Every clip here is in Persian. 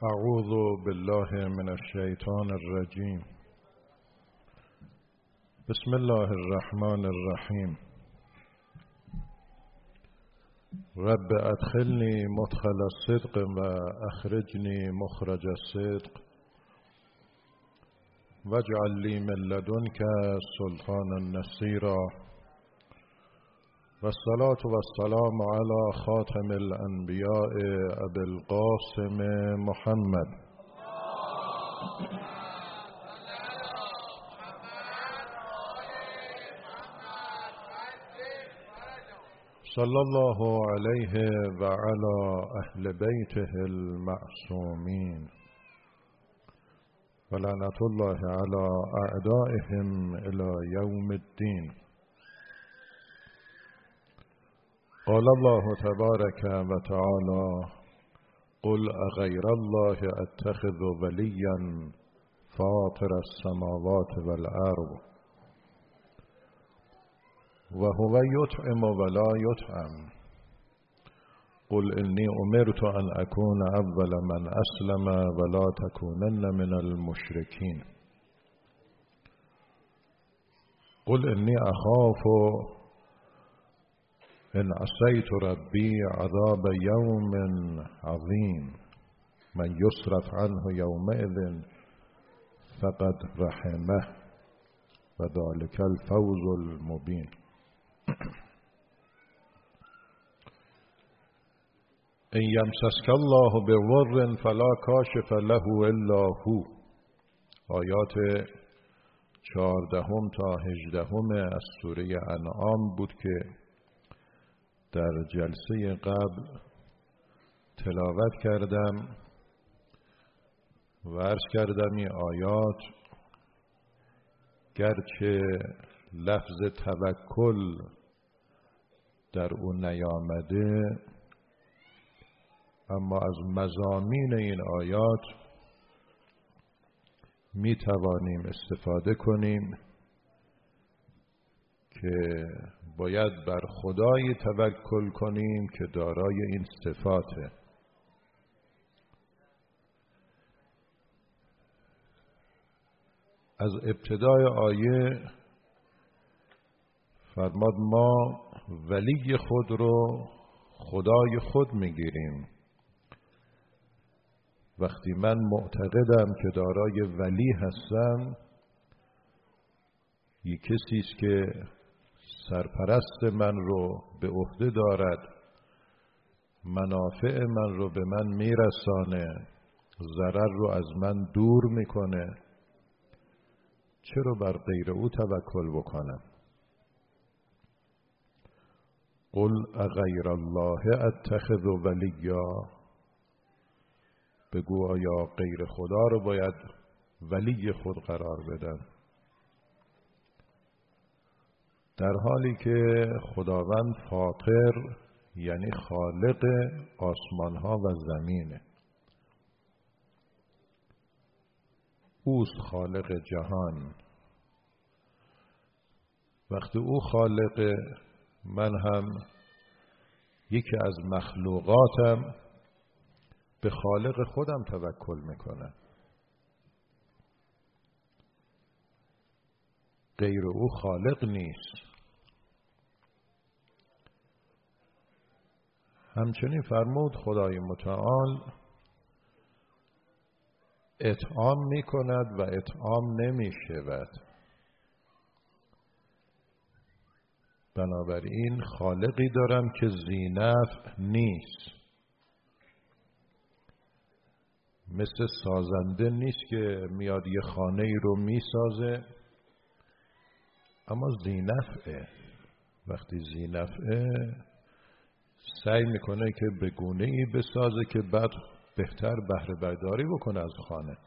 اعوذ بالله من الشیطان الرجیم. بسم الله الرحمن الرحیم. رب ادخلنی مدخل الصدق و اخرجنی مخرج الصدق واجعل لی من لدنک سلطانا نصیرا و الصلاة و السلام علی خاتم الانبیاء ابی القاسم محمد صلی الله علیه و علی اهل بیته المعصومین و لعنت الله علی اعدائهم الی یوم الدین. قال الله تبارک و تعالی قل اغیر الله اتخذ ولیا فاطر السماوات والارض و هو یطعم ولا یطعم قل انی امرت ان اکون اول من اسلم ولا تکونن من المشرکین قل انی اخاف ان عصیت ربی عذاب یوم عظیم من یصرف عنه یومئذ فقد رحمه و ذلک الفوز المبین. ان یمسسک الله بضر فلا کاشف له الا هو. آیات 14 تا 18 از سوره انعام بود که در جلسه قبل تلاوت کردم و عرض کردم این آیات گرچه لفظ توکل در اون نیامده اما از مضامین این آیات می توانیم استفاده کنیم که باید بر خدای توکل کنیم که دارای این صفاته. از ابتدای آیه فرماد ما ولی خود رو خدای خود میگیریم. وقتی من معتقدم که دارای ولی هستم، یک کسی است که سرپرست من رو به عهده دارد، منافع من رو به من میرسانه، ضرر رو از من دور میکنه، چرا بر غیر او توکل بکنم؟ قل اغیر الله اتخذ ولیا. بگو آیا غیر خدا رو باید ولی خود قرار بدم؟ در حالی که خداوند فاطر یعنی خالق آسمان ها و زمینه، اوست خالق جهان. وقتی او خالق، من هم یکی از مخلوقاتم به خالق خودم توکل میکنم. غیر او خالق نیست. همچنین فرمود خدای متعال اطعام میکند و اطعام نمیشود. بنابراین خالقی دارم که ذی نفع نیست، مثل سازنده نیست که میاد یه خانه ای رو میسازه اما ذی نفعه. وقتی ذی نفعه سعی میکنه که به گونه ای بسازه که بعد بهتر بهره برداری بکنه از خانه.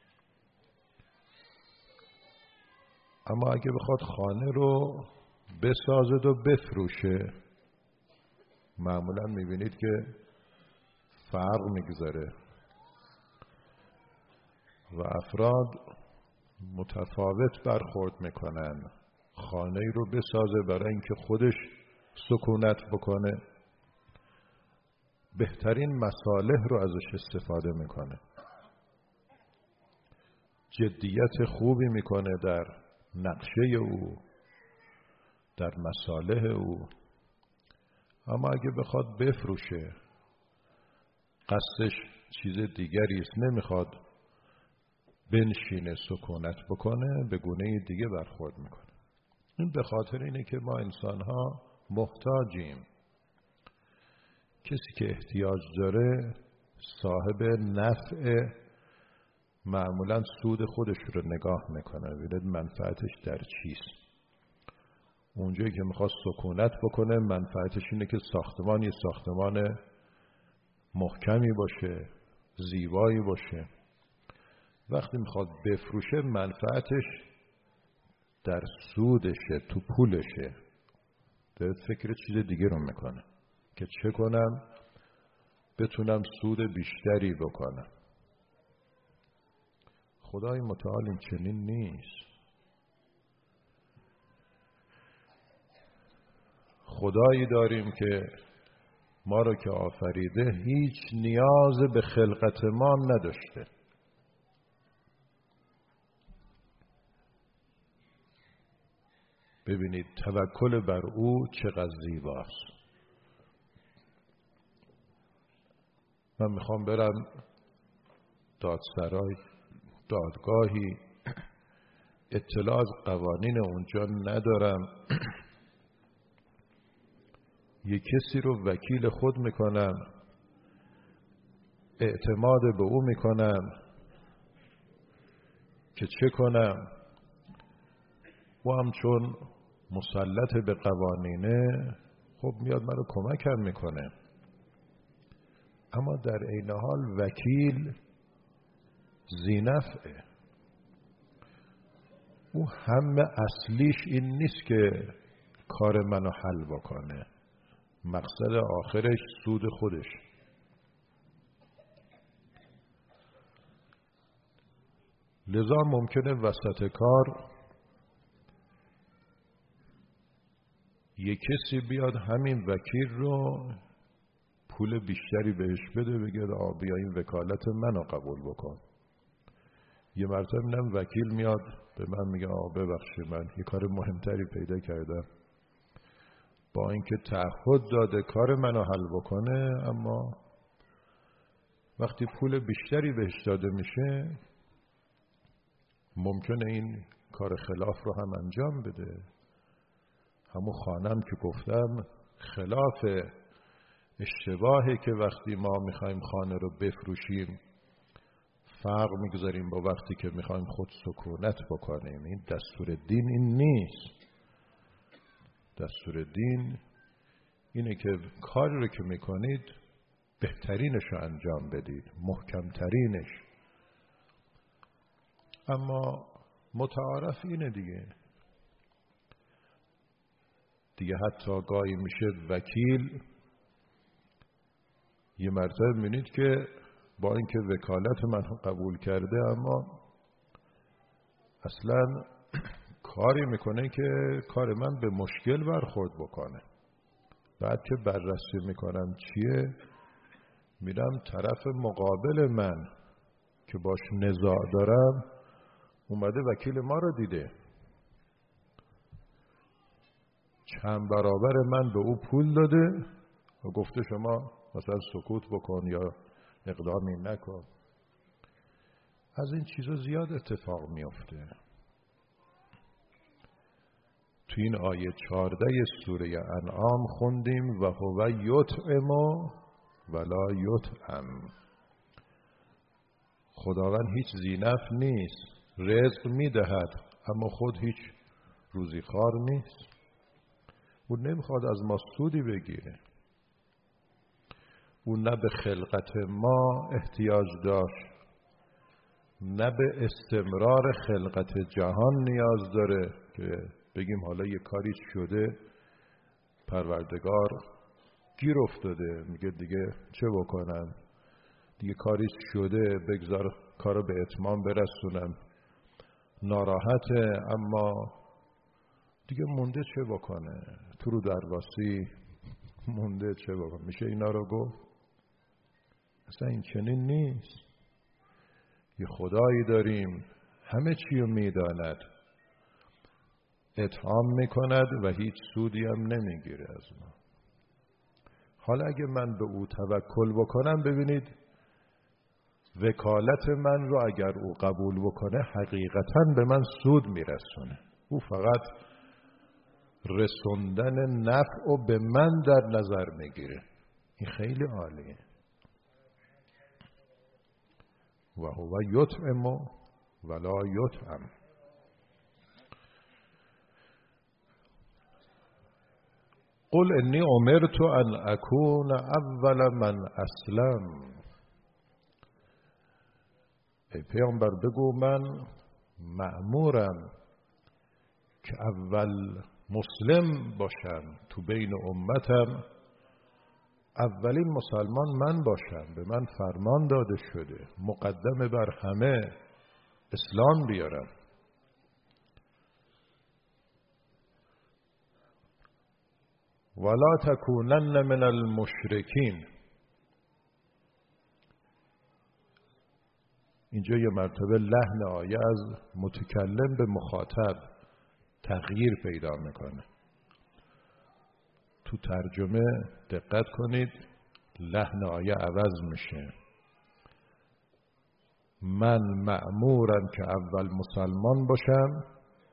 اما اگه بخواد خانه رو بسازد و بفروشه، معمولا میبینید که فرق میگذاره و افراد متفاوت برخورد میکنن. خانه رو بسازه برای اینکه خودش سکونت بکنه، بهترین مصالح رو ازش استفاده میکنه. جدیت خوبی میکنه در نقشه او، در مصالح او. اما اگه بخواد بفروشه، قصدش چیز دیگری است، نمیخواد بنشینه سکونت بکنه، به گونه دیگه برخورد میکنه. این به خاطر اینه که ما انسان‌ها محتاجیم. کسی که احتیاج داره صاحب نفع، معمولا سود خودش رو نگاه میکنه، ببینید منفعتش در چیست. اونجایی که میخواد سکونت بکنه، منفعتش اینه که ساختمان ساختمان محکمی باشه، زیبایی باشه. وقتی میخواد بفروشه، منفعتش در سودشه، تو پولشه. داره فکر چیز دیگه رو میکنه که چه کنم بتونم سود بیشتری بکنم. خدای متعال این چنین نیست. خدایی داریم که ما رو که آفریده هیچ نیاز به خلقت ما نداشته. ببینید توکل بر او چقدر زیباست. من میخوام برم دادسرای، دادگاهی، اطلاع از قوانین اونجا ندارم، یک کسی رو وکیل خود میکنم، اعتماد به او میکنم که چه کنم. و هم چون مسلط به قوانینه، خب میاد منو کمکم میکنه. اما در عین حال وکیل ذینفعه. او هم اصلیش این نیست که کار منو حل بکنه، مقصد آخرش سود خودش. لذا ممکنه وسط کار یک کسی بیاد همین وکیل رو پول بیشتری بهش بده، بگه بیا این وکالت منو قبول بکن. یه مرتبه میدم وکیل میاد به من میگه ببخشید من یه کار مهمتری پیدا کردم، با اینکه تعهد داده کار منو حل بکنه، اما وقتی پول بیشتری بهش داده میشه ممکنه این کار خلاف رو هم انجام بده. همون خانم که گفتم خلاف اشتباهی که وقتی ما میخوایم خانه رو بفروشیم فرق میگذاریم با وقتی که میخوایم خود سکونت بکنیم. این دستور دین این نیست. دستور دین اینه که کاری رو که میکنید بهترینش رو انجام بدید، محکمترینش. اما متعارف اینه دیگه حتی گاهی میشه وکیل، یه مرتبه میبینید که با اینکه وکالت من قبول کرده اما اصلا کاری میکنه که کار من به مشکل برخورد بکنه. بعد که بررسی میکنم چیه، میرم طرف مقابل من که باش نزاع دارم اومده وکیل ما رو دیده، چند برابر من به او پول داده و گفته شما مثلا سکوت بکن یا اقدامی نکن. از این چیزا زیاد اتفاق میفته. تو این آیه 14 سوره انعام خوندیم و هو یطعم ولا یطعم. خداوند هیچ ذینفع نیست، رزق میدهد اما خود هیچ روزیخوار نیست. او نمیخواد از ما سودی بگیره. او نه به خلقت ما احتیاج داشت، نه به استمرار خلقت جهان نیاز داره که بگیم حالا یه کاری شده پروردگار گیر افتاده، میگه دیگه چه بکنم، دیگه کاری شده بگذار کارو به اتمام برسونم، ناراحته اما دیگه مونده چه بکنه، تو رو درواسی مونده چه بکنه. میشه اینا رو گفت؟ اصلا این چنین نیست. یه خدایی داریم همه چی رو میداند، اطعام میکند و هیچ سودی هم نمیگیره از ما. حالا اگه من به او توکل بکنم، ببینید وکالت من رو اگر او قبول بکنه حقیقتاً به من سود میرسونه. او فقط رسوندن نفع و به من در نظر میگیره. این خیلی عالیه. و هو یطعم ولا یطعم. قل انی امرت ان اکون اول من اسلم. ای پیامبر بگو من مأمورم که اول مسلم باشم تو بین امتم، اولین مسلمان من باشم. به من فرمان داده شده مقدم بر همه اسلام بیارم. ولا تکونن من المشرکین. اینجا یه مرتبه لحن آیه از متکلم به مخاطب تغییر پیدا میکنه. تو ترجمه دقت کنید، لحن آیه عوض میشه. من مأمورم که اول مسلمان باشم،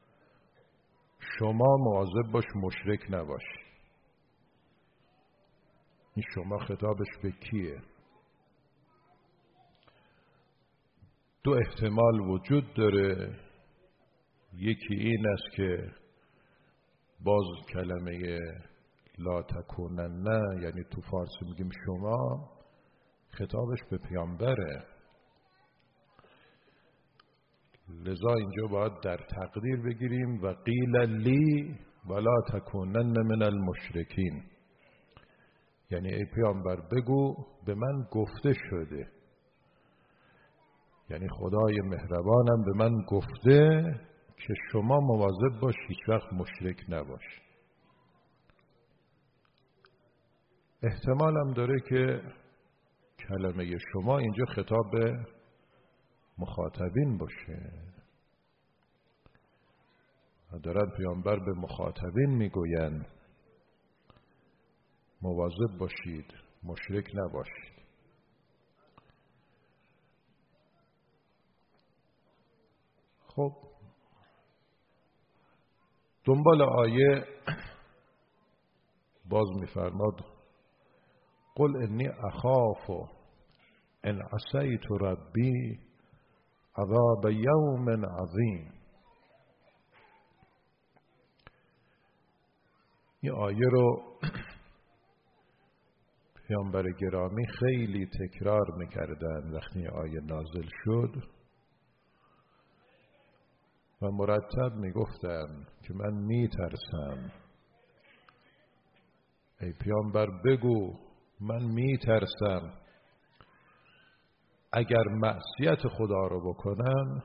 شما مواظب باش مشرک نباشی. این شما خطابش به کیه؟ دو احتمال وجود داره. یکی این است که باز کلمه لا تکونن، نه یعنی تو فارسی میگیم شما، خطابش به پیامبره. لذا اینجا باید در تقدیر بگیریم و قیل لی ولا تکونن من المشرکین. یعنی ای پیامبر بگو به من گفته شده، یعنی خدای مهربانم به من گفته که شما مواظب باش هیچ وقت مشرک نباش. احتمال هم داره که کلمه شما اینجا خطاب به مخاطبین باشه. دارن پیامبر به مخاطبین میگوین مواظب باشید مشرک نباشید. خب دنبال آیه باز میفرماد قل انی اخاف ان عصیت ربی عذاب یوم عظیم. این آیه رو پیامبر گرامی خیلی تکرار میکردن وقتی آیه نازل شد و مرتب میگفتن که من میترسم. ای پیامبر بگو من میترسم اگر معصیت خدا رو بکنم،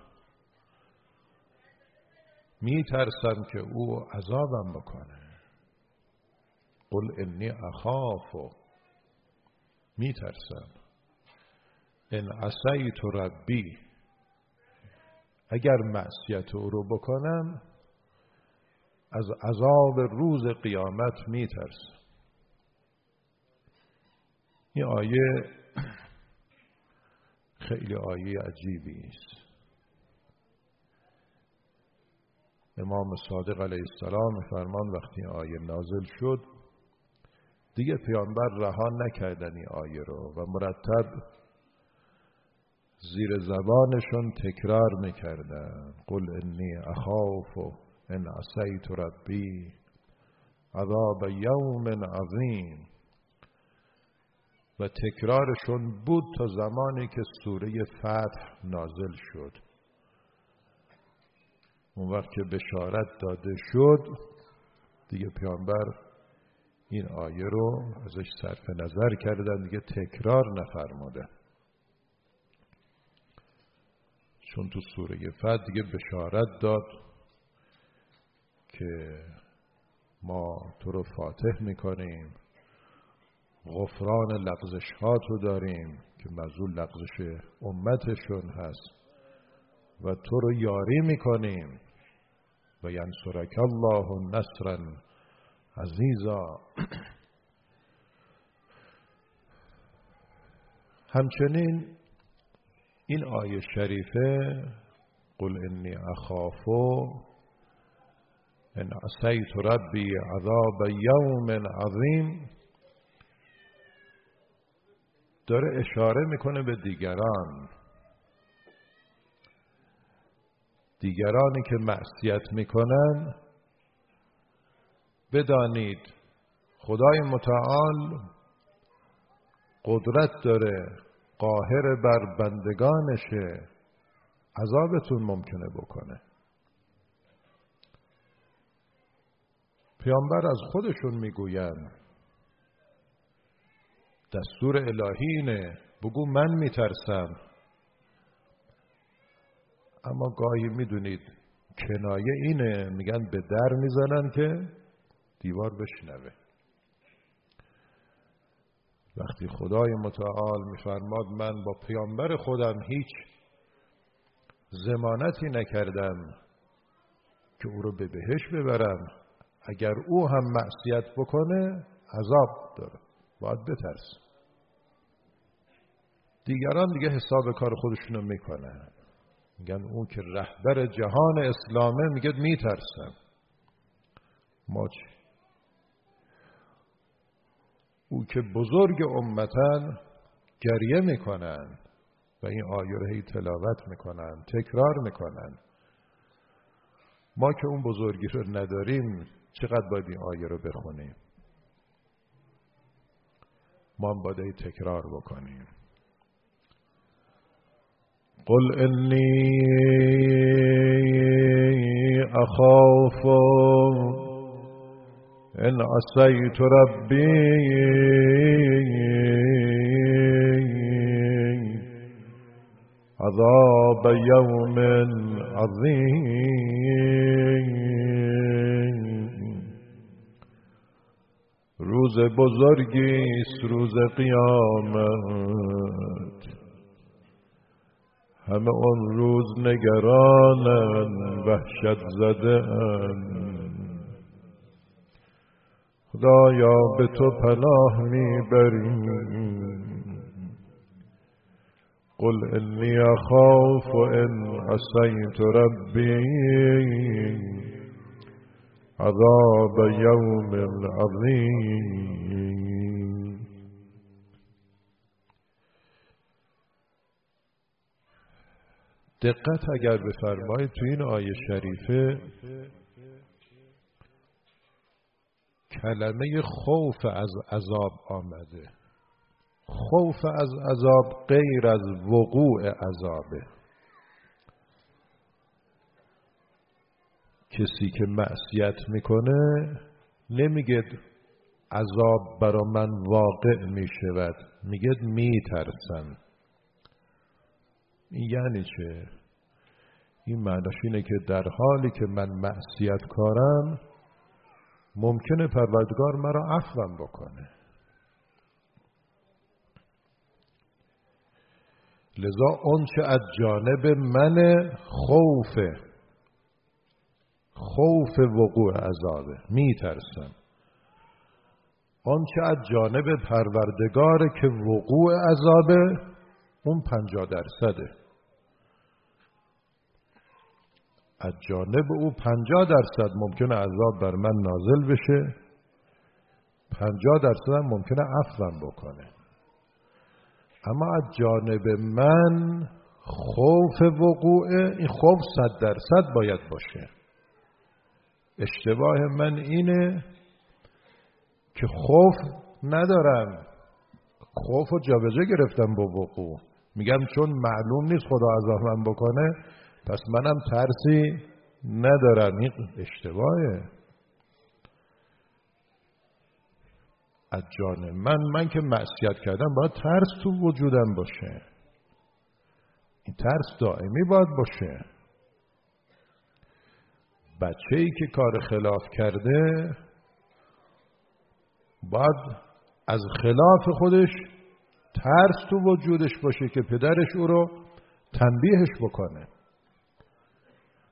میترسم که او عذابم بکنه. قل انی اخاف، میترسم ان عصیت ربی، اگر معصیت او رو بکنم از عذاب روز قیامت میترسم. این آیه خیلی آیه عجیبی است. امام صادق علیه السلام فرمان وقتی آیه نازل شد دیگه پیامبر رها نکردن این آیه رو و مرتب زیر زبانشون تکرار میکردن قل انی اخاف ان عصیت ربی عذاب یوم عظیم. و تکرارشون بود تا زمانی که سوره فتح نازل شد. اون وقت که بشارت داده شد دیگه پیامبر این آیه رو ازش صرف نظر کردن، دیگه تکرار نفرمودن، چون تو سوره فتح دیگه بشارت داد که ما تو رو فاتح میکنیم، غفران لغزش ها تو داریم که موضوع لغزش امتشون هست و تو رو یاری میکنیم و ینصرک الله نصرا عزیزا. همچنین این آیه شریفه قل انی اخاف ان عصیت ربی عذاب یوم عظیم داره اشاره میکنه به دیگرانی که معصیت میکنن. بدانید خدای متعال قدرت داره قاهر بر بندگانشه، عذابتون ممکنه بکنه. پیامبر از خودشون میگوین دستور الهی اینه، بگو من میترسم. اما گاهی میدونید کنایه اینه، میگن به در میزنن که دیوار بشنوه. وقتی خدای متعال میفرماد من با پیامبر خودم هیچ ضمانتی نکردم که او رو به بهشت ببرم، اگر او هم معصیت بکنه عذاب داره، باید بترس. دیگران دیگه حساب کار خودشونو میکنن، میگن اون که رهبر جهان اسلامه میگه میترسم. ما چی؟ او که بزرگ امتن گریه میکنن و این آیه رو هی تلاوت میکنن، تکرار میکنن. ما که اون بزرگی رو نداریم چقدر باید این آیه رو بخونیم؟ ما هم باید تکرار بکنیم. قل انی اخاف ان عصیت ربی عذاب یوم عظیم. روز بزرگی است، روز قیامت. همه اون روز نگرانن، وحشت زده‌اند. خدایا به تو پناه میبریم. قل انی اخاف ان عصیت ربی عذاب یوم عظیم. دقت اگر بفرمایید تو این آیه شریفه کلمه خوف از عذاب آمده. خوف از عذاب غیر از وقوع عذابه. کسی که معصیت میکنه نمیگه عذاب برا من واقع میشود، میگه میترسم. این یعنی چه؟ این معناش اینه که در حالی که من معصیت کارم ممکنه پروردگار مرا عفوم بکنه. لذا اون چه از جانب من خوف وقوع عذابه، میترسم. اون چه از جانب پروردگاره که وقوع عذابه، اون 50%. از جانب او 50% ممکنه عذاب بر من نازل بشه، 50% هم ممکنه عفوم بکنه. اما از جانب من خوف وقوعه، این خوف 100% باید باشه. اشتباه من اینه که خوف ندارم، خوف رو جابجا گرفتم با وقوع. میگم چون معلوم نیست خدا عذابم بکنه پس منم ترسی ندارم. این اشتباهه. از جان من که معصیت کردم باید ترس تو وجودم باشه. این ترس دائمی باید باشه. بچه‌ای که کار خلاف کرده باید از خلاف خودش ترس تو وجودش باشه که پدرش او رو تنبیهش بکنه.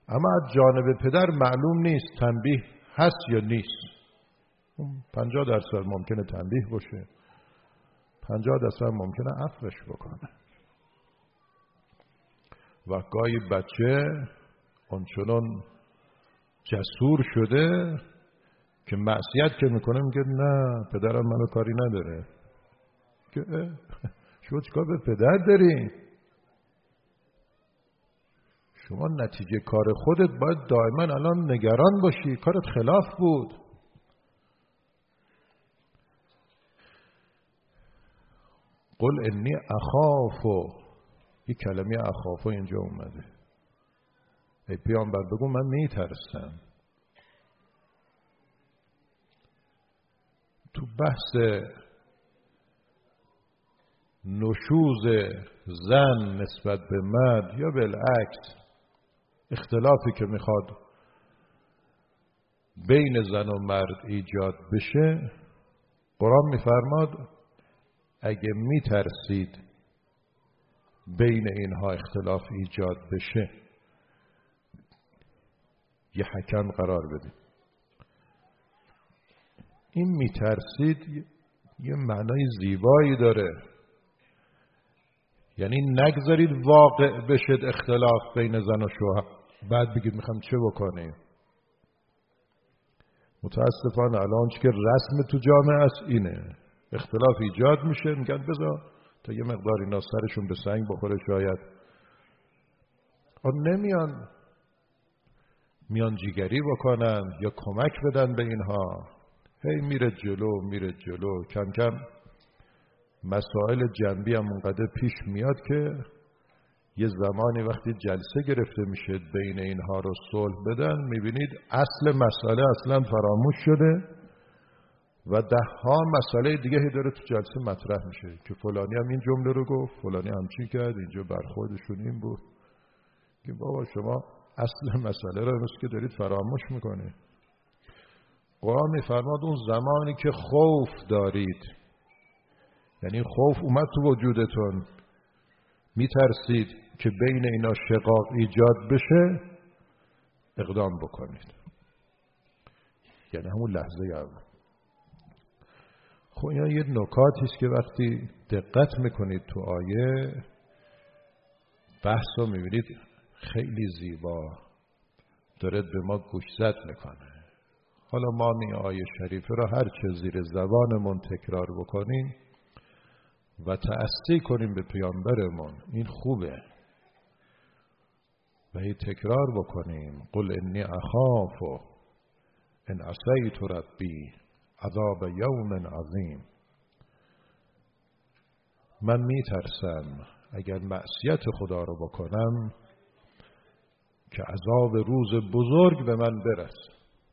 اما از جانب پدر معلوم نیست تنبیه هست یا نیست. 50% ممکنه تنبیه باشه، 50% ممکنه عفوش بکنه. و گاهی بچه اونچنان جسور شده که معصیت که میکنه میگه نه پدرم منو کاری نداره. که شما چیکار به پدر داری؟ شما نتیجه کار خودت باید دائما الان نگران باشی، کارت خلاف بود. قل انی اخاف، یک کلمه اخاف اینجا اومده. ای پیامبر بگو من میترسم. تو بحث نشوز زن نسبت به مرد یا بالعکس اختلافی که میخواد بین زن و مرد ایجاد بشه، قرآن میفرماد اگه میترسید بین اینها اختلاف ایجاد بشه یه حکم قرار بدید. این میترسید یه معنای زیبایی داره، یعنی نگذارید واقع بشد اختلاف بین زن و شوهر بعد بگید میخوام چه بکنیم. متاسفانه الان چه که رسم تو جامعه است اینه، اختلاف ایجاد میشه میگن بذار تا یه مقدار اینا سرشون به سنگ بخوره شاید. میان جیگری بکنن یا کمک بدن به اینها. هی میره جلو کم کم مسائل جنبی هم اونقدر پیش میاد که یه زمانی وقتی جلسه گرفته میشه بین اینها رو صلح بدن میبینید اصل مسئله اصلا فراموش شده و 10 مسئله دیگه داره تو جلسه مطرح میشه که فلانی هم این جمله رو گفت، فلانی همچین کرد، اینجا برخوردشون این بود. که بابا شما اصل مسئله رو مثل که دارید فراموش میکنید. قرآن میفرماد اون زمانی که خوف دارید، یعنی خوف اومد تو وجودتون، میترسید که بین اینا شقاق ایجاد بشه، اقدام بکنید. یعنی همون لحظه اول. خب اینا یه نکاتی است که وقتی دقت میکنید تو آیه بحث رو میبینید خیلی زیبا داره به ما گوشزد میکنه. حالا ما این آیه شریفه را هر چه زیر زبانمون تکرار بکنیم و تأسی کنیم به پیامبرمون این خوبه و هی تکرار بکنیم قل انی اخاف ان عصیت ربی عذاب یوم عظیم. من میترسم اگر معصیت خدا رو بکنم که عذاب روز بزرگ به من برسه.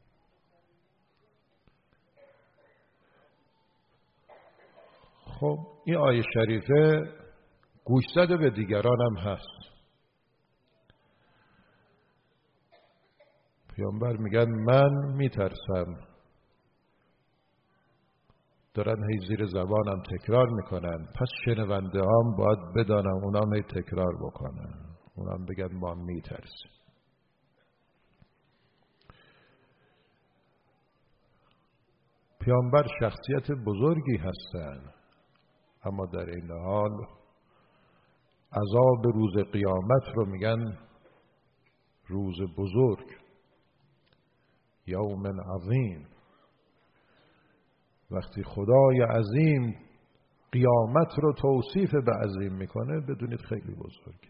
خب این آیه شریفه گوشزد به دیگران هم هست. پیامبر میگن من میترسم، دارن هی زیر زبانم تکرار میکنن، پس شنونده هم باید بدانم اونام هی تکرار بکنن، اونام بگن ما میترسیم. پیامبر شخصیت بزرگی هستن، اما در این حال عذاب روز قیامت رو میگن روز بزرگ، یوم عظیم. وقتی خدای عظیم قیامت رو توصیف به عظیم میکنه بدونید خیلی بزرگ،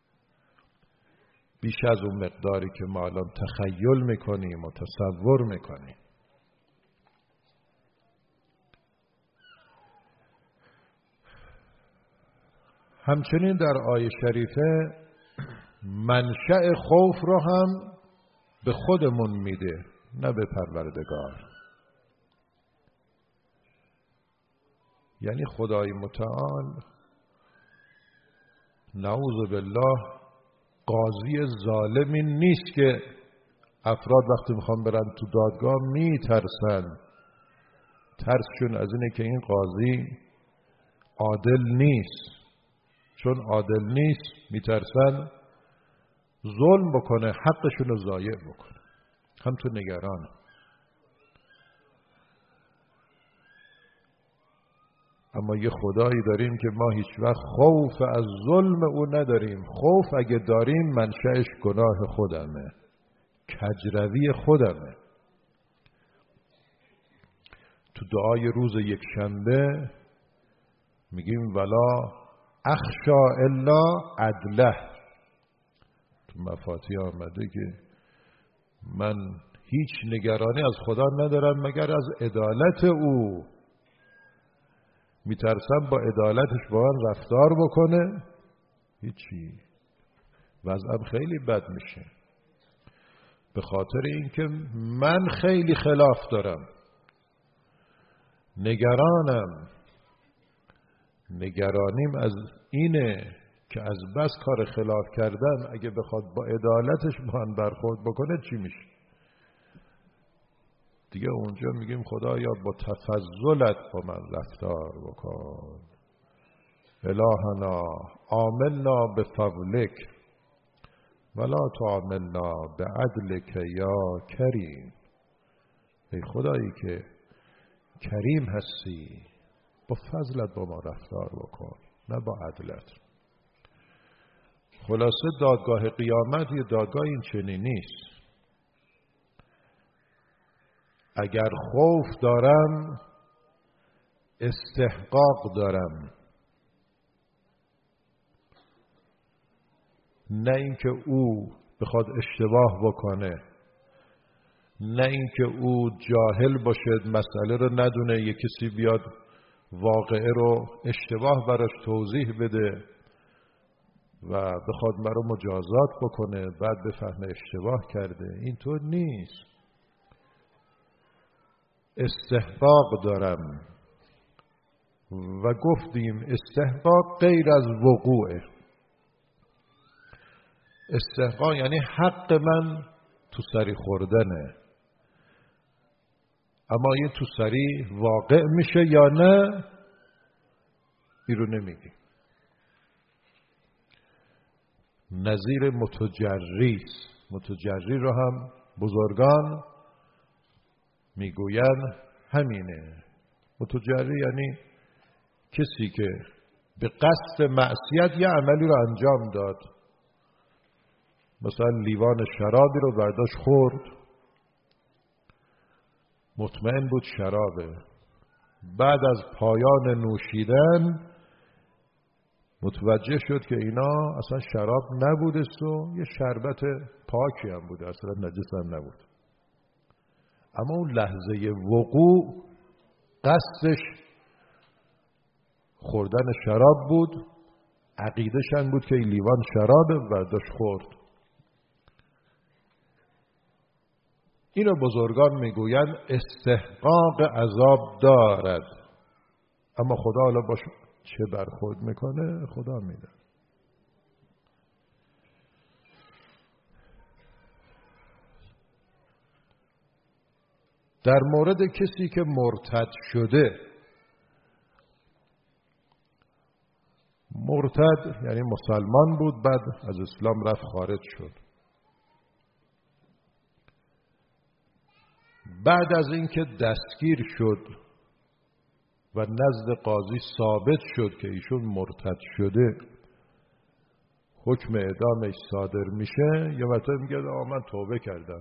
بیش از اون مقداری که ما الان تخیل میکنیم و تصور میکنیم. همچنین در آیه شریفه منشأ خوف رو هم به خودمون میده، نه به پروردگار. یعنی خدای متعال نعوذ بالله قاضی ظالمی نیست که افراد وقتی میخوان برن تو دادگاه میترسن، ترسشون از اینه که این قاضی عادل نیست. چون عادل نیست میترسن ظلم بکنه حقشون رو ضایع بکنه. هم تو نگرانه. اما یه خدایی داریم که ما هیچ وقت خوف از ظلم او نداریم. خوف اگه داریم منشأش گناه خودمه، کجروی خودمه. تو دعای روز یکشنبه میگیم ولا اخشا الا عدله. تو مفاتیح آمده که من هیچ نگرانی از خدا ندارم مگر از عدالت او. میترسم با عدالتش با من رفتار بکنه، هیچی، وضعم خیلی بد میشه. به خاطر اینکه من خیلی خلاف دارم، نگرانیم از اینه که از بس کار خلاف کردن اگه بخواد با عدالتش با من برخورد بکنه چی میشه؟ دیگه اونجا میگیم خدایا با تفضلت با من رفتار بکن. الهنا عاملنا بفضلک ولا تعاملنا بعدلک یا کریم. ای خدایی که کریم هستی، با فضلت با ما رفتار بکن، نه با عدلت. خلاصه دادگاه قیامت یه دادگاه این چنین نیست. اگر خوف دارم استحقاق دارم، نه اینکه او بخواد اشتباه بکنه، نه اینکه او جاهل باشه مسئله رو ندونه، یه کسی بیاد واقعه رو اشتباه براش توضیح بده و بخواد مرا مجازات بکنه بعد بفهمه اشتباه کرده. اینطور نیست. استحقاق دارم و گفتیم استحقاق غیر از وقوعه. استحقاق یعنی حق من تو سری خوردنه، اما این تو سری واقع میشه یا نه این رو نمیگی. نظیر متجری رو هم بزرگان میگوین همینه. متجری یعنی کسی که به قصد معصیت یه عملی رو انجام داد، مثلا لیوان شرابی رو برداشت خورد، مطمئن بود شرابه، بعد از پایان نوشیدن متوجه شد که اینا اصلا شراب نبوده و یه شربت پاکی هم بوده، اصلا نجس هم نبود. اما اون لحظه وقوع قصدش خوردن شراب بود، عقیدش هم بود که این لیوان شرابه، برداشت خورد. اینو بزرگان میگوین استحقاق عذاب دارد، اما خدا حالا باش چه برخورد میکنه خدا میده. در مورد کسی که مرتد شده، مرتد یعنی مسلمان بود بعد از اسلام رفت خارج شد، بعد از اینکه دستگیر شد و نزد قاضی ثابت شد که ایشون مرتد شده، حکم اعدامش صادر میشه، یه وقتا میگه من توبه کردم.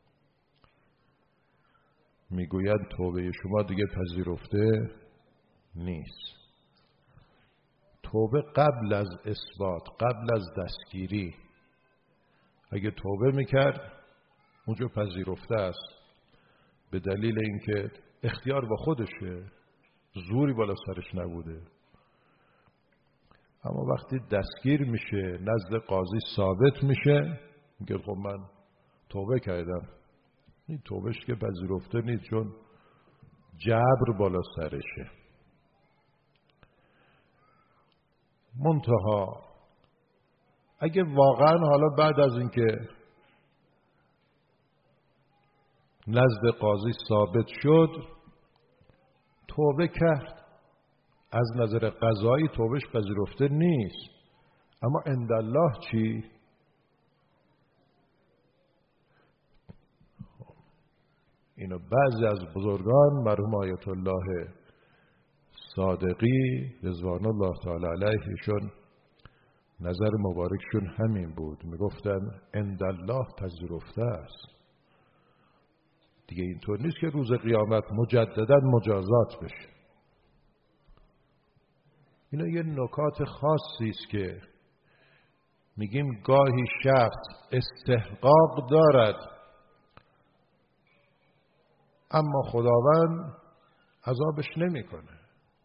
میگوید توبه شما دیگه پذیرفته نیست. توبه قبل از اثبات، قبل از دستگیری. اگه توبه میکرد اونجا پذیرفته است، به دلیل اینکه اختیار با خودشه، زوری بالا سرش نبوده. اما وقتی دستگیر میشه، نزد قاضی ثابت میشه، میگه خب من توبه کردم. این توبهش که پذیرفته نیست، چون جبر بالا سرشه. منتها اگه واقعا حالا بعد از اینکه نزد قاضی ثابت شد توبه کرد، از نظر قضایی توبهش پذیرفته نیست، اما عند الله چی؟ اینو بعضی از بزرگان مرحوم آیت الله صادقی رضوان الله تعالی علیهشون نظر مبارکشون همین بود، میگفتن عند الله پذیرفته است. دیگه اینطور نیست که روز قیامت مجددا مجازات بشه. اینا یه نکات خاصی است که میگیم گاهی شخص استحقاق دارد اما خداوند عذابش نمیکنه.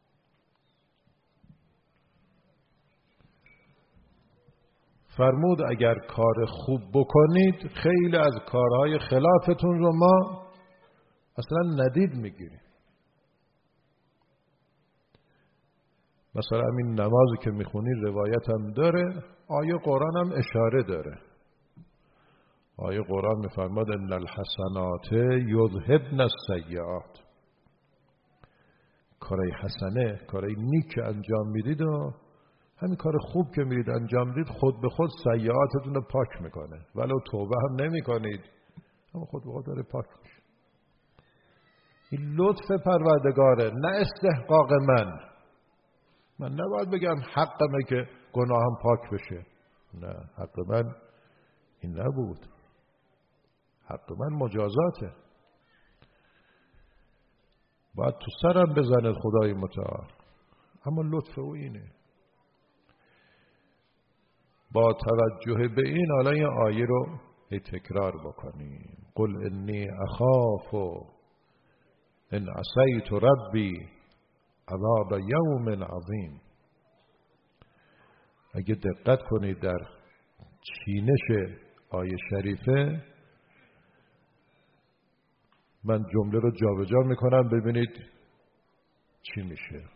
فرمود اگر کار خوب بکنید خیلی از کارهای خلافتون رو ما اصلا ندید میگیریم. مثلا همین نمازی که میخونی روایت هم داره، آیه قرآن هم اشاره داره. آیه قرآن میفرماد ان الحسنات یذهبن السیئات. کارهای حسنه، کارهای نیک که انجام میدید و همین کار خوب که میرید انجام میدید خود به خود سیئاتتون رو پاک میکنه. ولو توبه هم نمی کنید اما خود به خود داره پاک میشه. این لطف پروردگاره، نه استحقاق من نباید بگم حقمه که گناهم پاک بشه. نه، حق من این نبود. حق من مجازاته. باید تو سرم بزنه خدای متعال، اما لطف او اینه. با توجه به این حالا این آیه رو تکرار بکنیم. قل انی اخاف ان عصیت ربی عذاب یوم عظیم. اگه دقت کنید در چینش آیه شریفه، من جمله رو جابجا میکنم ببینید چی میشه.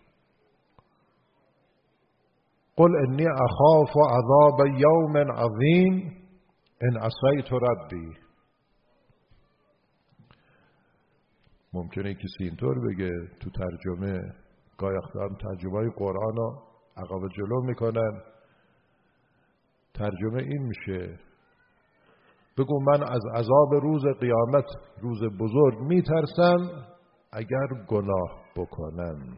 قل انی اخاف عذاب یوم عظیم ان عصیت ربی. ممکنه کسی اینطور بگه تو ترجمه، گاهی وقتا هم ترجمه‌های قرآن رو عقب جلو میکنن. ترجمه این میشه بگو من از عذاب روز قیامت، روز بزرگ میترسم اگر گناه بکنم.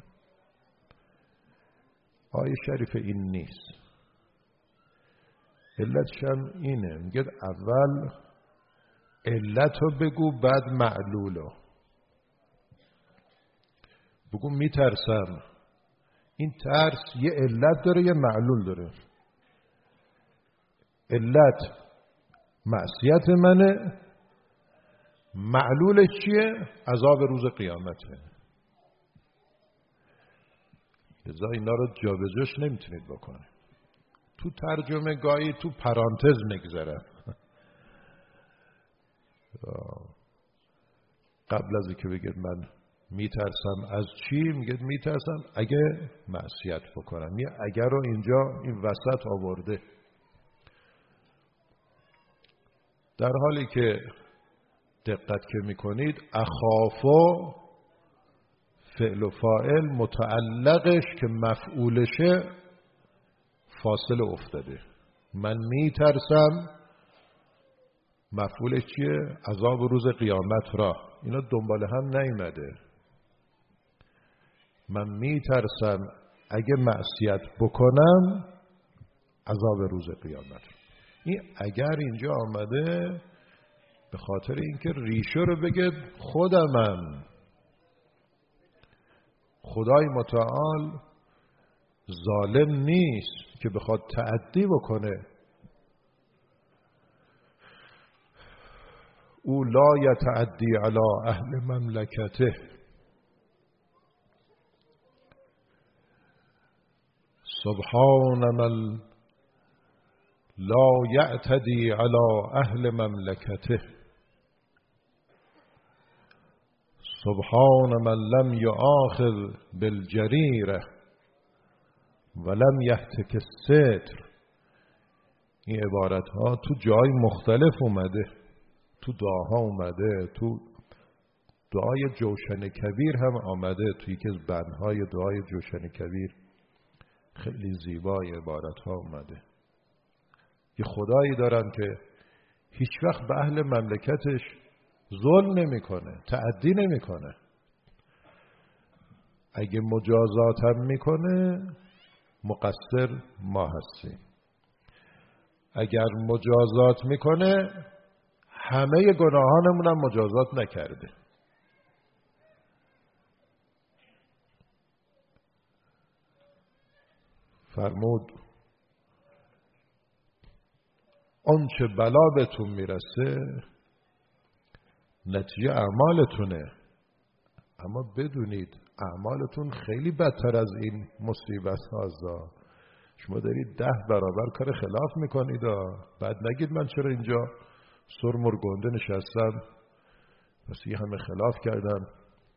آیه شریف این نیست. علتش هم اینه، میگه اول علتو بگو بعد معلولو. بگو میترسم. این ترس یه علت داره یه معلول داره. علت معصیت منه، معلولش چیه؟ عذاب روز قیامته. لذا اینا رو جابجاش نمیتونید بکنید. تو ترجمه گاهی تو پرانتز میگذره. قبل از اینکه بگید من میترسم از چی، میگید میترسم اگه معصیت بکنم. یه اگر رو اینجا این وسط آورده، در حالی که دقت که میکنید اخافو فعل و فاعل متعلقش که مفعولشه فاصله افتاده. من میترسم مفعولش چیه؟ عذاب روز قیامت را. اینا دنبال هم نیامده. من میترسم اگه معصیت بکنم عذاب روز قیامت. این اگر اینجا آمده به خاطر اینکه ریشه رو بگه خودمم. خدای متعال ظالم نیست که بخواد تعدی بکنه. او لا یتعدی علی اهل مملکته. سبحان من لا یعتدی علی اهل مملکته. سبحان من لم یؤاخذ بالجریره ولم یهتک الستر. این عبارت ها تو جای مختلف اومده، تو دعاها اومده، تو دعای جوشن کبیر هم آمده. تو یکی از بندهای دعای جوشن کبیر خیلی زیبای عبارت ها اومده. یه خدایی دارن که هیچ وقت به اهل مملکتش ظلم نمیکنه، تعدی نمیکنه. اگه مجازات هم میکنه مقصر ما هستیم. اگر مجازات میکنه همه گناهانمون هم مجازات نکرده. فرمود آنچه بلا بهتون میرسه نتیجه اعمالتونه، اما بدونید اعمالتون خیلی بدتر از این مصیبت هازا. شما دارید 10 برابر کار خلاف میکنید. بعد نگید من چرا اینجا سرمر گنده نشستم پس یه همه خلاف کردم.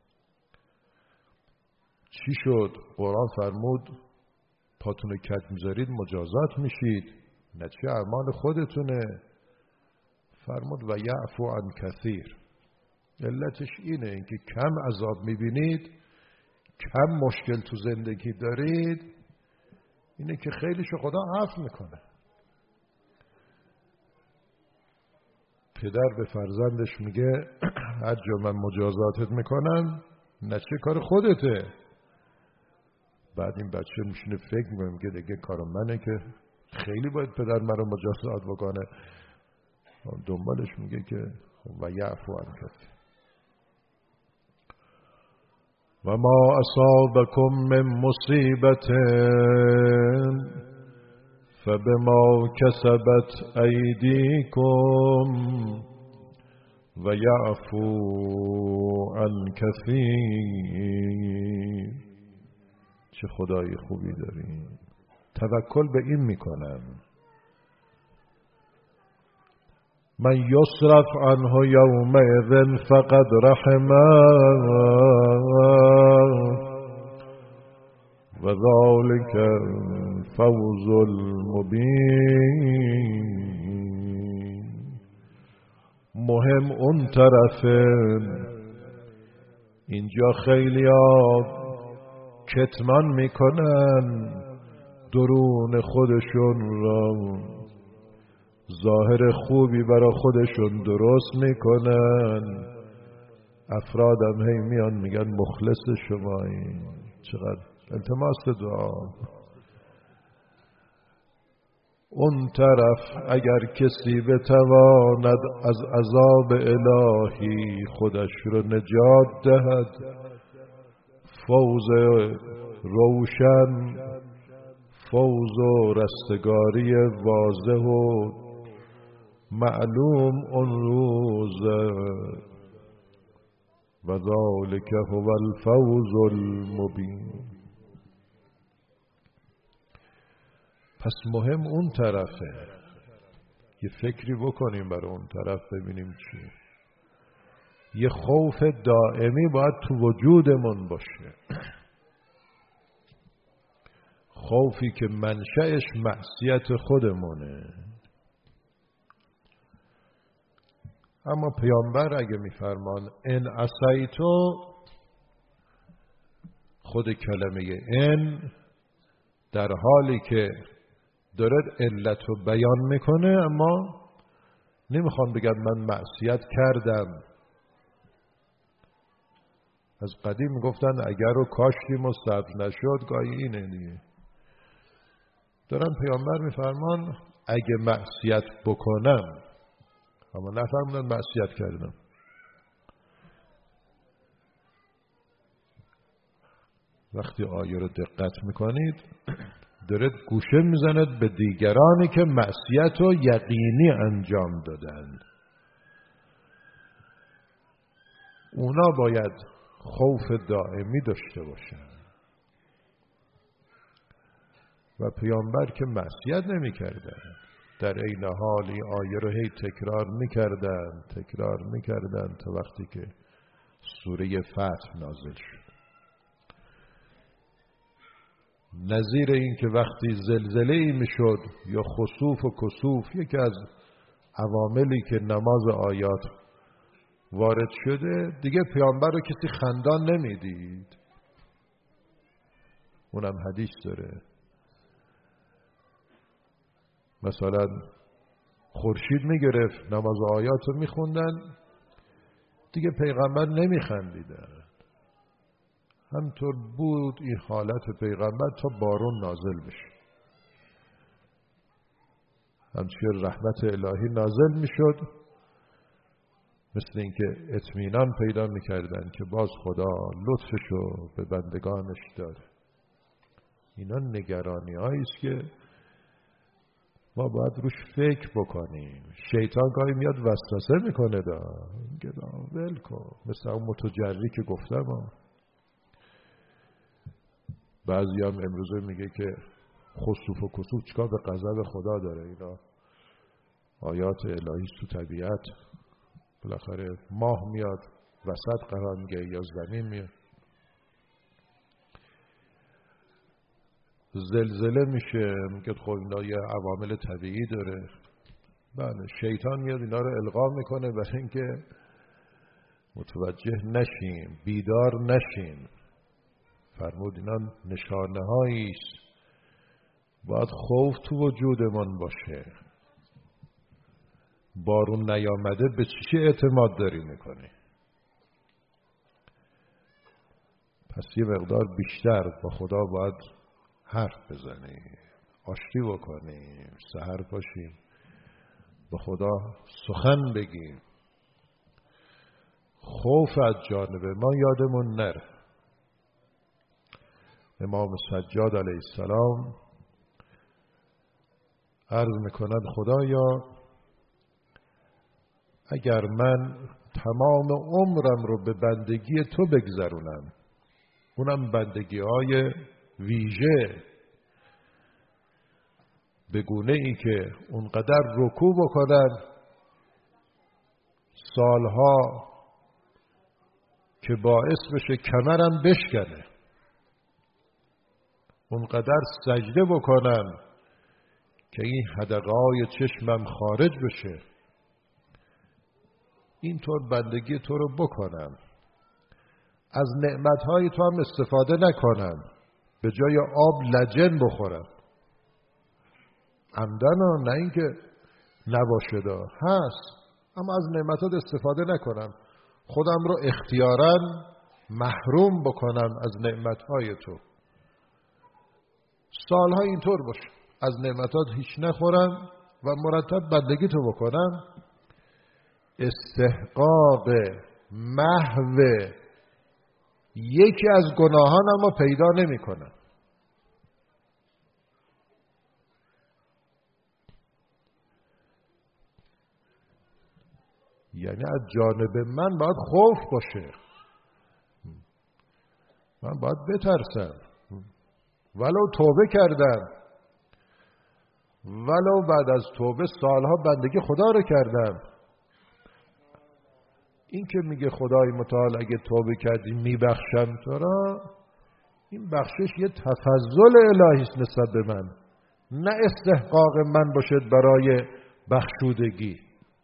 چی شد؟ قرآن فرمود پاتون کج میذارید مجازات میشید، نتیجه اعمال خودتونه. فرمود و یعفو عن کثیر. علتش اینه که کم عذاب میبینید، کم مشکل تو زندگی دارید، اینه که خیلیش خدا عفو میکنه. پدر به فرزندش میگه هر جا من مجازاتت میکنم نتیجه کار خودته. بعد این بچه میشینه فکر میکنه دیگه کار منه که خیلی باید پدر من رو مجازات بکنه. دنبالش میگه که و یعفو عن کثیر. و ما اصابکم من مصیبت فبما کسبت ایدیکم و یعفو عن کثیر. چه خدای خوبی داریم. توکل به این میکنم من یصرف عنه یومئذ فقد رحمه و ذلک الفوز المبین. مهم اون طرفه. اینجا خیلی‌ها کتمان میکنن درون خودشون را، ظاهر خوبی برای خودشون درست میکنن. افرادم هی میان میگن مخلص شماییم. چقدر التماس دعا. اون طرف اگر کسی بتواند از عذاب الهی خودش رو نجات دهد، فوز روشن، فوز و رستگاری واضح و معلوم اون روز، و ذالک هو الفوز المبین. پس مهم اون طرفه. یه فکری بکنیم برای اون طرف ببینیم چی. یه خوف دائمی باید تو وجودمون باشه، خوفی که منشأش معصیت خودمونه. اما پیامبر اگه میفرمان ان عصیتو، خود کلمه ان در حالی که داره علت رو بیان میکنه، اما نمیخوام بگم من معصیت کردم. از قدیم گفتن اگر رو کاشتیم و صبر نشد، گاهی اینه دیگه. دارن پیامبر میفرمان اگه معصیت بکنم، اما نفرمودن معصیت کردم. وقتی آیه رو دقت میکنید داره گوشه میزند به دیگرانی که معصیت رو یقینی انجام دادن. اونا باید خوف دائمی داشته باشن. و پیامبر که معصیت نمی کردن، در این حال این آیه رو هی تکرار می کردن تا وقتی که سوره فتح نازل شد. نظیر این که وقتی زلزله‌ای می شد یا خسوف و کسوف، یکی از عواملی که نماز آیات وارد شده، دیگه پیامبر رو کسی خندان نمی دید. اونم حدیث داره. مثلا خورشید می گرفت، نماز آیات رو می خوندن، دیگه پیغمبر نمیخندیدن. همطور بود این حالت پیغمبر تا بارون نازل بشه. همچنین رحمت الهی نازل میشد، مثل اینکه اطمینان پیدا میکردن که باز خدا لطفشو به بندگانش داره. اینا نگرانی هایی است که ما باید روش فکر بکنیم. شیطان گاهی میاد وسوسه میکنه میگه ول کن، مثل اون متجری که گفتم. بعضی هم امروزه میگه که خسوف و کسوف چیکار به غضب خدا داره؟ اینا آیات الهی تو طبیعت. بالاخره ماه میاد وسط قرار میگه یا زمین میاد، زلزله میشه، میگه خب اینا یه عوامل طبیعی داره. بله، شیطان میاد اینا رو القا میکنه برای اینکه متوجه نشیم، بیدار نشیم. فرمود اینا نشانه هاییست، باید خوف تو وجودمان باشه. بارون نیامده به چی اعتماد داری میکنی؟ پس یه مقدار بیشتر با خدا باید حرف بزنیم، آشتی بکنیم، سحر باشیم با خدا سخن بگیم. خوف از جانب ما یادمون نره. امام سجاد علیه السلام عرض میکنند خدایا اگر من تمام عمرم رو به بندگی تو بگذرونم، اونم بندگی های ویژه، به گونه ای که اونقدر رکوع بکنن سالها که باعث بشه کمرم بشکنه، اونقدر سجده بکنن که این حدقه‌های چشمم خارج بشه، اینطور بندگی تو رو بکنم، از نعمتهای تو هم استفاده نکنم، به جای آب لجن بخورم. عمدن نه اینکه نباشه، هست، اما از نعمتات استفاده نکنم، خودم رو اختیاراً محروم بکنم از نعمتهای تو. سالها اینطور باشه، از نعمتات هیچ نخورم و مرتب بندگی تو بکنم. استحقاق محو یکی از گناهانم رو پیدا نمی کنم. یعنی از جانب من باید خوف باشه، من باید بترسم، ولو توبه کردم، ولو بعد از توبه سالها بندگی خدا رو کردم. این که میگه خدای متعال اگه توبه کردی میبخشم تو را، این بخشش یه تفضل الهی است نسبت به من، نه استحقاق من باشد برای بخشودگی.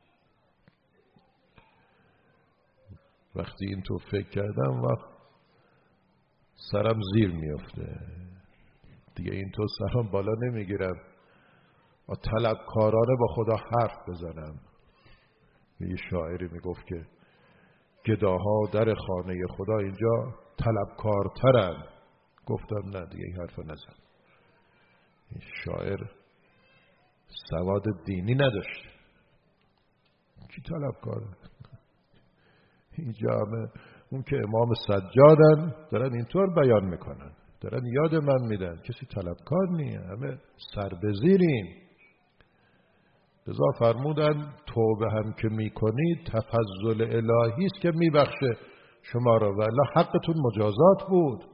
وقتی این تو فکر کردم وقت سرم زیر میفته دیگه، این تو سرم بالا نمیگیرم و طلبکارانه با خدا حرف بزنم. یه شاعری میگفت که گداها در خانه خدا اینجا طلبکارترن. گفتم نه دیگه این حرف نزن. این شاعر سواد دینی نداشت، کی طلبکاره؟ اینجا همه اون که امام سجادن دارن اینطور بیان میکنن، دارن یاد من میدن کسی طلبکار نیه، همه سربزیریم. لذا فرمودن توبه هم که میکنید تفضل الهی است که میبخشه شما را، ولی حقتون مجازات بود.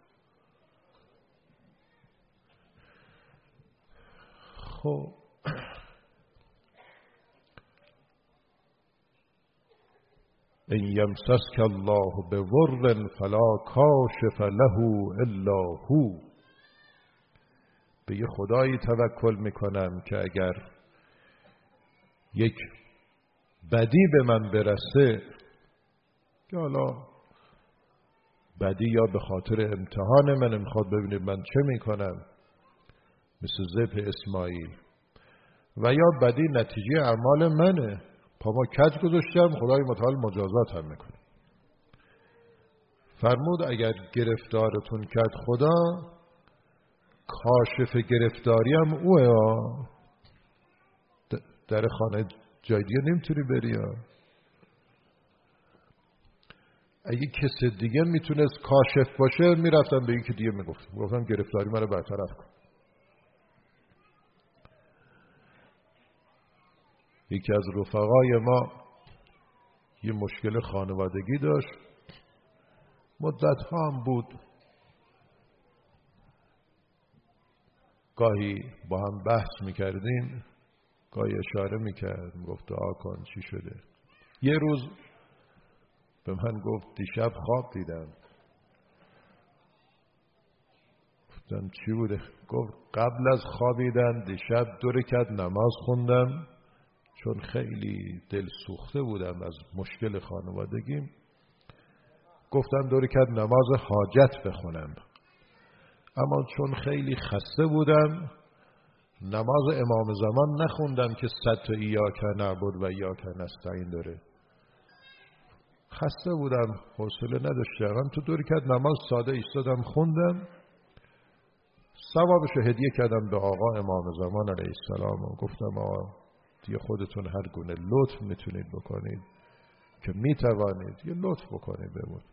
خب ان یمسسک الله بضر فلا کاشف له الا هو. به یه خدایی توکل میکنم که اگر یک بدی به من برسه، که حالا بدی یا به خاطر امتحان من میخواد ببینید من چه میکنم، مثل ذبح اسماعیل، و یا بدی نتیجه اعمال منه، پا ما کج گذاشتم، خدای متعال مجازات هم میکنه. فرمود اگر گرفتارتون کرد خدا، کاشف گرفتاری هم اوه. در خانه جای دیگه نمیتونی بری. اگه کسی دیگه میتونست کاشف باشه میرفتم به یکی دیگه میگفتم گرفتاری منو برطرف کن. یکی از رفقای ما یه مشکل خانوادگی داشت، مدت ها هم بود، گاهی با هم بحث میکردیم، گاهی اشاره میکرد، میگفت دعا کن چی شده. یه روز به من گفت دیشب خواب دیدم. گفتم چی بوده؟ گفت قبل از خوابیدن دیشب 2 رکعت نماز خوندم، چون خیلی دل سوخته بودم از مشکل خانوادگیم. گفتم 2 رکعت نماز حاجت بخونم، اما چون خیلی خسته بودم نماز امام زمان نخوندم که 100 تا ایاک نعبد و ایاک نستعین داره. خسته بودم، حوصله نداشتم، تو 2 رکعت نماز ساده ایستادم خوندم، ثوابشو هدیه کردم به آقا امام زمان علیه السلام و گفتم آقا دیگه خودتون هر گونه لطف میتونید بکنید که میتوانید یه لطف بکنید بمون.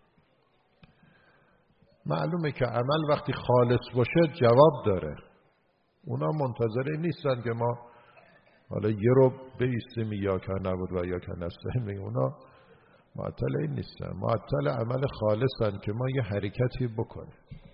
معلومه که عمل وقتی خالص باشه جواب داره. اونا منتظر نیستن که ما حالا یه رو بیستیم یا که نبود و یا که نستیم. اونا معطل این نیستن، معطل عمل خالصن که ما یه حرکتی بکنیم.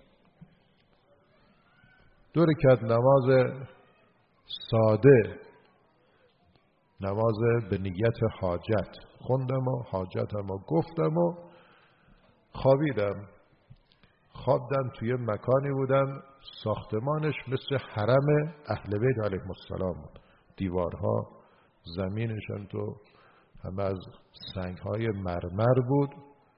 2 رکعت نماز ساده، نماز به نیت حاجت خوندم و حاجتم و گفتم و خوابیدم. خوابیدم توی مکانی بودم ساختمانش مثل حرم اهل بیت علیهم السلام بود. دیوارها، زمینشان تو همه از سنگ‌های مرمر بود.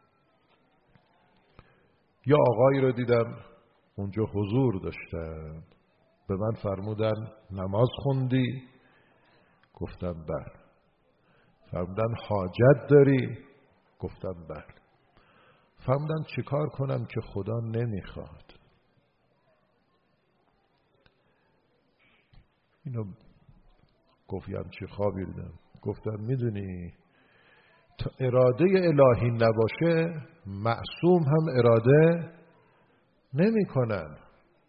یا آقایی رو دیدم اونجا حضور داشتن، به من فرمودن نماز خوندی؟ گفتم بله. فرمودن حاجت داری؟ گفتم بله. فرمودن چیکار کنم که خدا نمیخواد؟ اینو گفتم چی خوابی دیدم. گفتم میدونی تا اراده الهی نباشه معصوم هم اراده نمی کنن.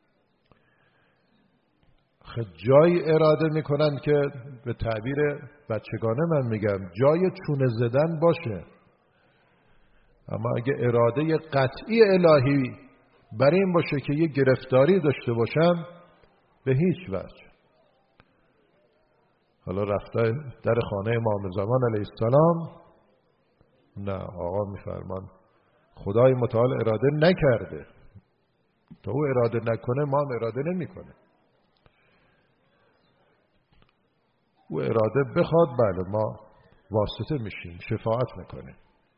جای اراده میکنن که به تعبیر بچگانه من میگم جای چونه زدن باشه، اما اگه اراده قطعی الهی بر این باشه که یه گرفتاری داشته باشم به هیچ وجه. حالا رفته در خانه امام زمان علیه السلام، نه، آقا میفرمان خدای متعال اراده نکرده، تا او اراده نکنه ما هم اراده نمیکنه. او اراده بخواد بله ما واسطه میشیم، شفاعت میکنیم.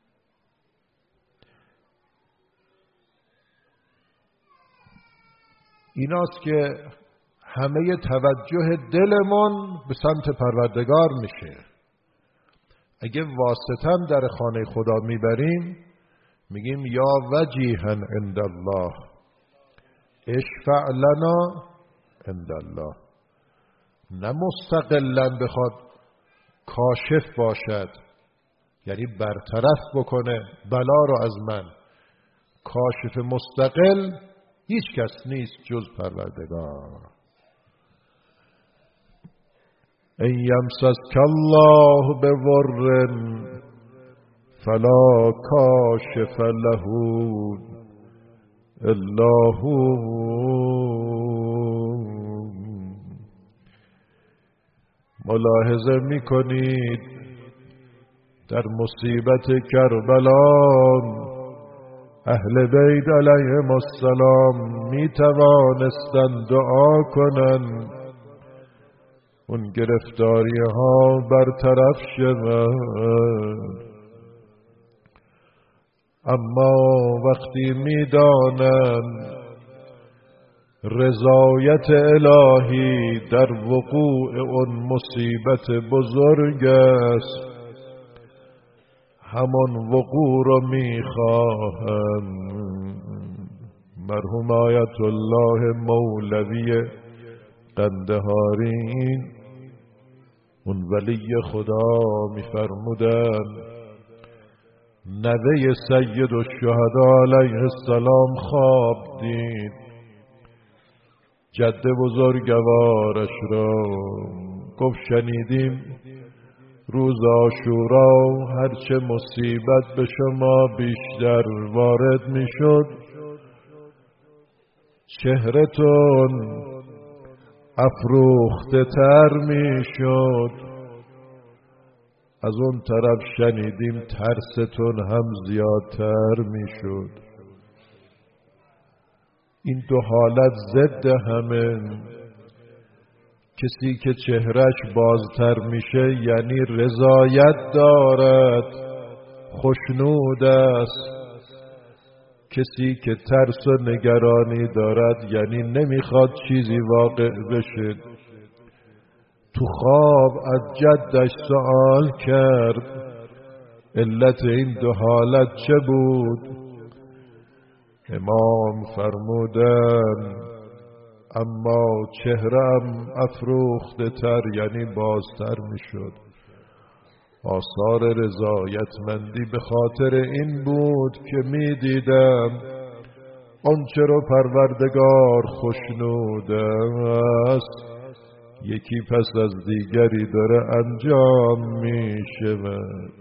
ایناست که همه توجه دلمون به سمت پروردگار میشه. اگه واسطم در خانه خدا میبریم میگیم یا وجیها عند الله اشفع لنا عند الله. نه مستقلا بخواد کاشف باشد، یعنی برطرف بکنه بلا رو از من. کاشف مستقل هیچ کس نیست جز پروردگار. ان یمسسک الله بضر فلا کاشف له الا هو. ملاحظه میکنید در مصیبت کربلا اهل بیت علیهم السلام می توانستند دعا کنند اون گرفتاری ها برطرف شود، اما وقتی می دانند رضایت الهی در وقوع اون مصیبت بزرگ است همون وقوع رو میخواهم. مرحوم آیت الله مولوی قندهاری اون ولی خدا میفرمودن نوه سید الشهدا علیه السلام خواب دید جد بزرگوارش را، گفت شنیدیم روز عاشورا هرچه مصیبت به شما بیشتر وارد میشد چهره‌تون افروخته تر میشد، از اون طرف شنیدیم ترستون هم زیادتر میشد. این دو حالت ضد همه. کسی که چهرش بازتر میشه یعنی رضایت دارد، خوشنود است. کسی که ترس و نگرانی دارد یعنی نمیخواد چیزی واقع بشه. تو خواب از جدش سوال کرد علت این دو حالت چه بود؟ امام فرمودن اما چهرم افروخته تر یعنی بازتر میشد. آثار رضایتمندی به خاطر این بود که میدیدم آنچه رو پروردگار خوشنود است یکی پس از دیگری داره انجام میشود.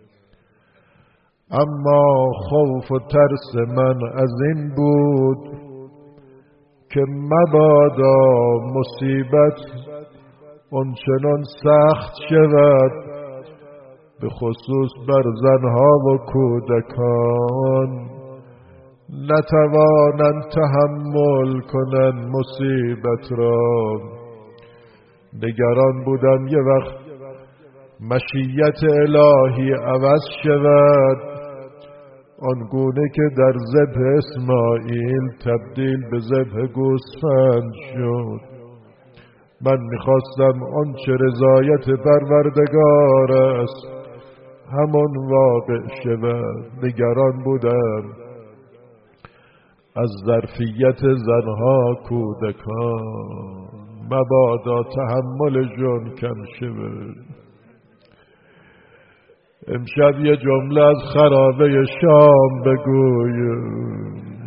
اما خوف و ترس من از این بود که مبادا مصیبت آنچنان سخت شود به خصوص بر زنها و کودکان نتوانند تحمل کنند مصیبت را. نگران بودم یه وقت مشیت الهی عوض شود آنگونه که در ذبح اسماعیل تبدیل به ذبح گوسفند شد. من میخواستم آنچه رضایت پروردگار است همون واقع شود. نگران بودم از ظرفیت زنها کودکان مبادا تحملشون کم شود. امشب یه جمله از خرابه شام بگویم.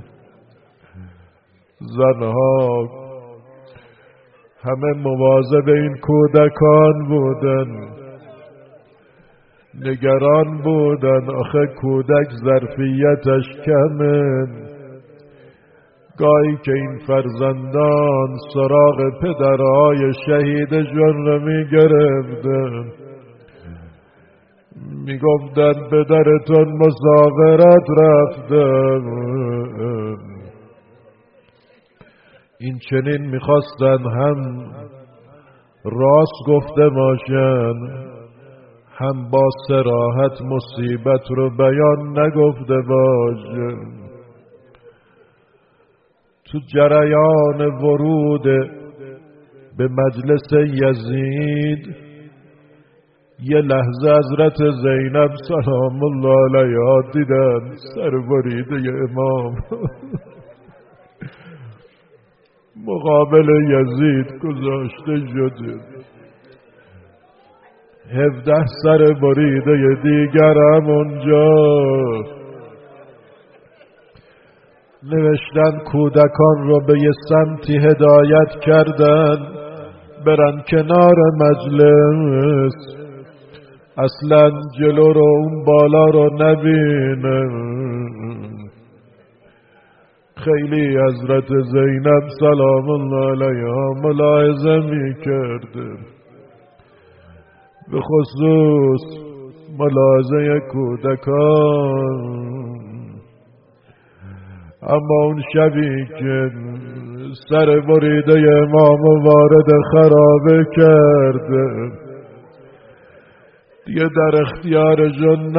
زنها همه مواظب این کودکان بودن، نگران بودن آخه کودک ظرفیتش کمه. گاهی که این فرزندان سراغ پدرهای شهیدشون رو میگرفتن میگفتن پدرتون مسافرت رفتن. این چنین میخواستن هم راست گفته باشن هم با صراحت مصیبت رو بیان نگفته باشن. تو جریان ورود به مجلس یزید یه لحظه حضرت زینب سلام الله علیها دیدن سر بریده امام مقابل یزید گذاشته شده. 17 سر بریده دیگر هم اونجا. نوشتن کودکان رو به یه سمتی هدایت کردن برن کنار مجلس، اصلا جلو رو اون بالا رو نبینن. خیلی حضرت زینب سلام الله علیها ملاحظه میکرده، به خصوص ملاحظه کودکان. اما اون شبی که سر بریده امام وارد خرابه کرده دیگه در اختیارشون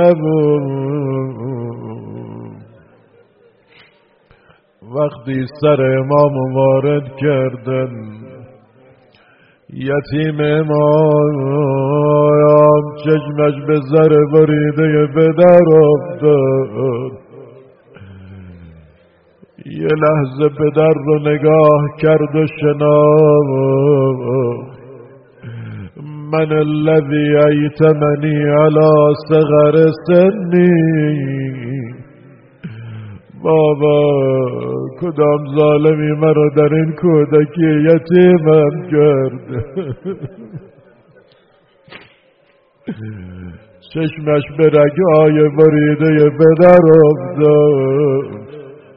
نبود. وقتی سر امام وارد کردن یتیم امام چشمش به سر بریده پدر افتاد. یه لحظه پدر رو نگاه کرد و شناخت. من الذی ایتمنی علی صغر سنی. بابا کدام ظالمی مرا در این کودکی یتیمم کرد. چشمش به رگ‌های بریده پدر افتاد.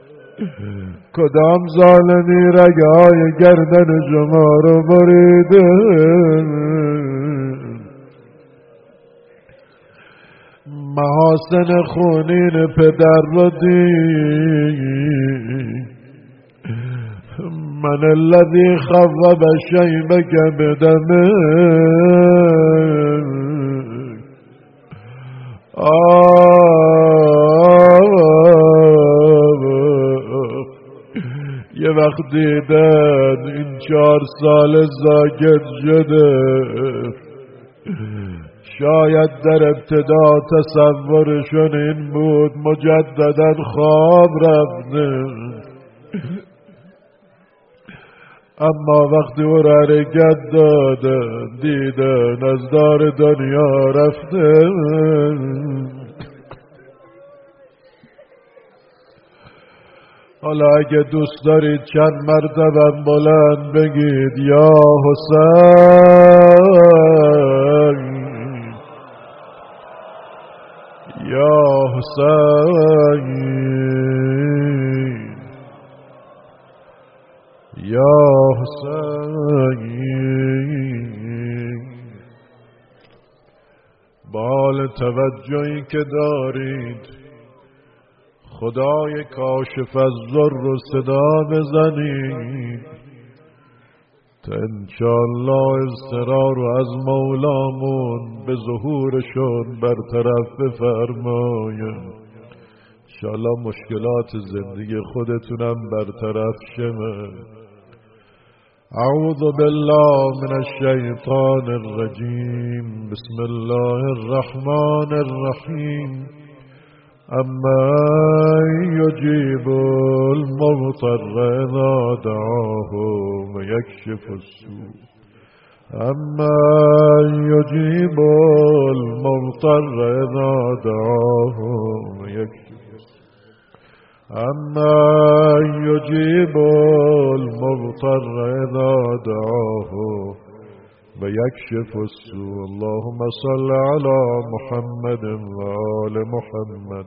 کدام ظالمی رگ‌های گردن شما رو بریده؟ محاسن خونین پدر رو دید. من الذی خوب شیبک بدمه. یه وقت دیدن این 4 سال ساکت شده، شاید در ابتدا تصورشون این بود مجددا خواب رفته، اما وقتی او را حرکت دادن دیدن از دار دنیا رفته. حالا اگه دوست دارید چند مرتبه بلند بگید یا حسین، یا حسین، یا حسین. با حال توجهی که دارید خدای کاشف الضر رو صدا بزنید تا انشاءالله اضطرار رو از مولامون به ظهورشون برطرف بفرماید. انشاءالله مشکلات زندگی خودتونم برطرف شمه. اعوذ بالله من الشیطان الرجیم. بسم الله الرحمن الرحیم. اما یجیب المضطر اذا دعاه ویکشف السوء. اما یجیب المضطر اذا دعاه ویکشف السوء. اما یجیب المضطر اذا دعاه ويكشف السوء. اللهم صل على محمد وآل محمد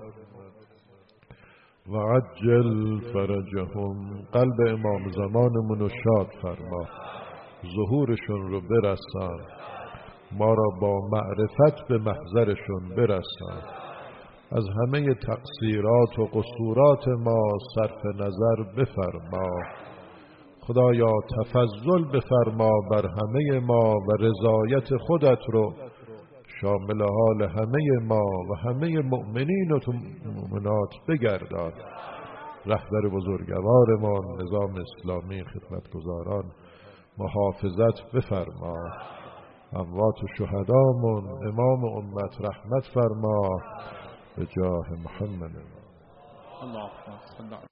وعجل فرجهم. قلب امام زمانمون رو شاد فرما، ظهورشون رو برسان، ما را با معرفت به محضرشون برسان، از همه تقصیرات و قصورات ما صرف نظر بفرما. خدایا تفضل بفرما بر همه ما و رضایت خودت رو شامل حال همه ما و همه مؤمنین و مؤمنات بگردان. رهبر بزرگوارمان، نظام اسلامی، خدمتگزاران محافظت بفرما. اموات و شهدامون، امام امت رحمت فرما به جاه محمد.